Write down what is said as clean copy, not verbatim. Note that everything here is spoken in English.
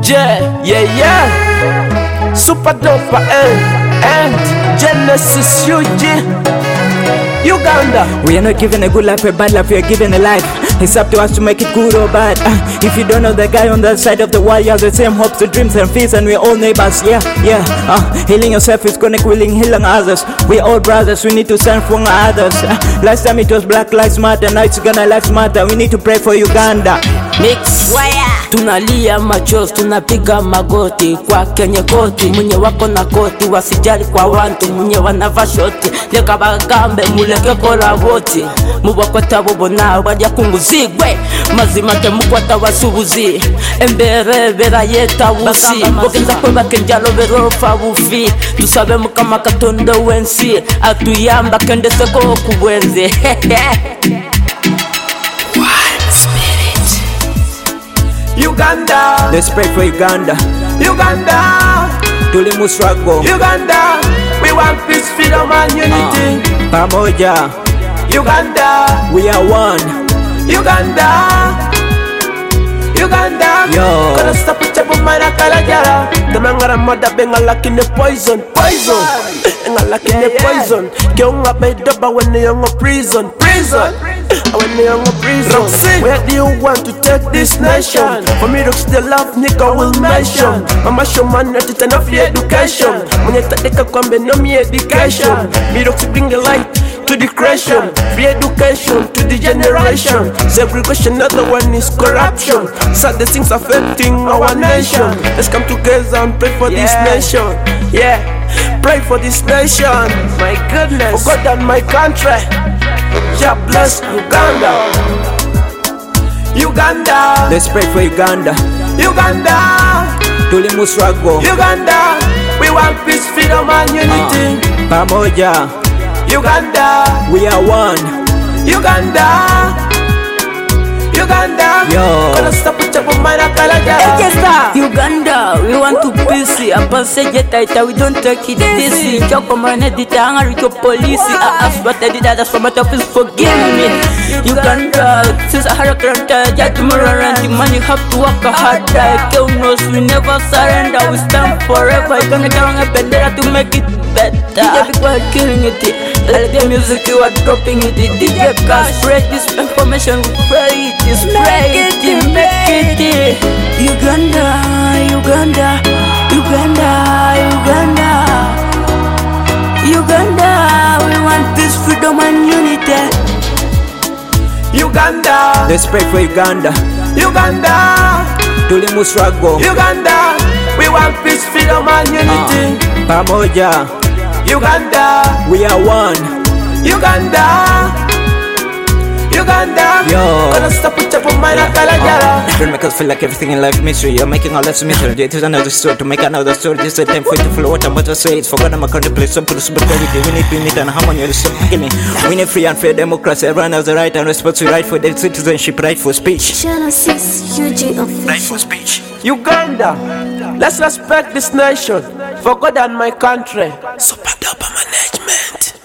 yeah. Super Dopa and Genesis UG. Uganda. We are not giving a good life a bad life, we are giving a life. It's up to us to make it good or bad. If you don't know the guy on the side of the wall, you have the same hopes, the dreams and fears, and we're all neighbors, yeah. Healing yourself is connect, willing, healing others. We're all brothers, we need to stand for others. Last time it was Black Lives Matter, now it's Ghana Lives Matter. We need to pray for Uganda. Mix. Tunalia machozi, tunapiga magoti kwa kenye koti. Mwenye wako na koti, wasijali kwa wantu. Mwenye wanava shoti, leka bagambe muleke kola voti. Mubakota bobona, wajia kunguzigwe. Mazima temukwata wasubuzi. Embere vera yeta wusi. Bokenza kwemba kenjalo verofa wufi. Tusabe mukama katondo wensi. Atuyamba kende seko kubwenze. Uganda, let's pray for Uganda. Uganda, Tulimu struggle. Uganda, we want peace, freedom and unity. Pamoja, Uganda, we are one. Uganda, Uganda, yo. Gonna stop with your mind a kalajara. The mangara mother benga like in the poison. Enga like in the poison. Kyonga bedoba when they young prison. When they young prison. Where do you want to take this nation? For me to still love nigga will mention. Mama show man not it enough for education. When you take the kwambe no me education. Me to bring the light to the creation, free education to the generation. Segregation, another one is corruption. Sad the things affecting our nation. Let's come together and pray for this nation. Yeah, pray for this nation. My goodness, for God and my country. Yeah, bless Uganda. Uganda, let's pray for Uganda. Uganda, Tulimu struggle. Uganda, we want peace, freedom and unity. Pamoja, Uganda, we are one. Uganda, Uganda, yo. Gonna stop with your mind a kalajara. Uganda, we want to peace. Apanseje taita, we don't take it easy. Choko mane ditanga riko polisi. Ask what I did, that's for my top is forgive me. Uganda, since I had a cranta, Jatumura and the money have to work hard. Kill knows we never surrender, we stand forever. Gonna get on a bandera to make it better. DJ people are killing it. Let the music you are dropping it. DJ can spread this information, pray it, spray it, make it. Uganda, Uganda, Uganda, Uganda, Uganda, we want peace, freedom and unity. Uganda, let's pray for Uganda. Uganda, Tulimu struggle. Uganda, we want peace, freedom and unity. Pamoja, Uganda, we are one. Uganda, Uganda, yo. Gonna stop with your mind a kalajara. Don't make us feel like everything in life mystery. You're making all that's mystery. It is another story to make another story. This is the time for it to follow what I'm about to say. It's forgotten my country place. Some people super quality. We need unity and harmony. We need free and fair democracy. Everyone has the right and responsible right for their citizenship, right for speech. Genesis UG official. Right for speech. Uganda, let's respect this nation for God and my country. Super Dopa management.